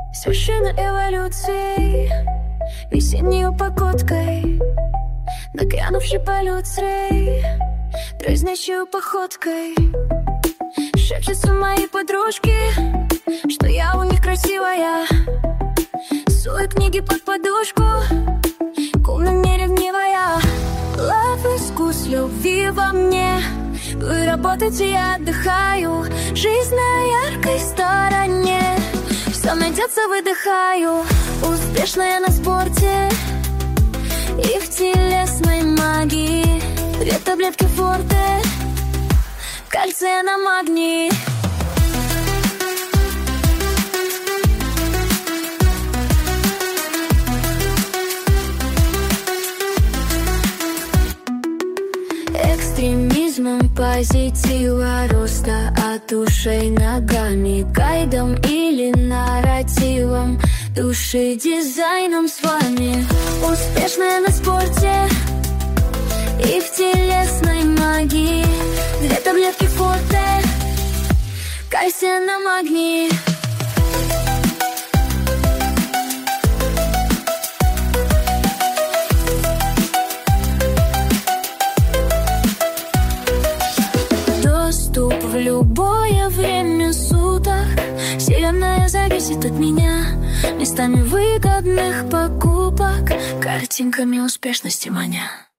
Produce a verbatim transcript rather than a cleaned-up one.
С вершины эволюции, весенней походкой, нагрянувший полет рей, дразнящей походкой, шепчутся мои подружки, что я у них красивая. Суй книги под подушку, к умным не ревнивая. Love искус любви во мне. Вы работаете, я отдыхаю. Жизнь на яркой стороне. Все найдется, выдыхаю. Успешная на спорте и в телесной магии. Две таблетки форте, кальция на магний. Экстремизмом позитива, роста от ушей ногами, гайдом или нарративом души, дизайном с вами. Успешная на спорте и в телесной магии. Две таблетки форте, кальция на магний. В любое время суток. Вселенная зависит от меня. Местами выгодных покупок, картинками успешности маня.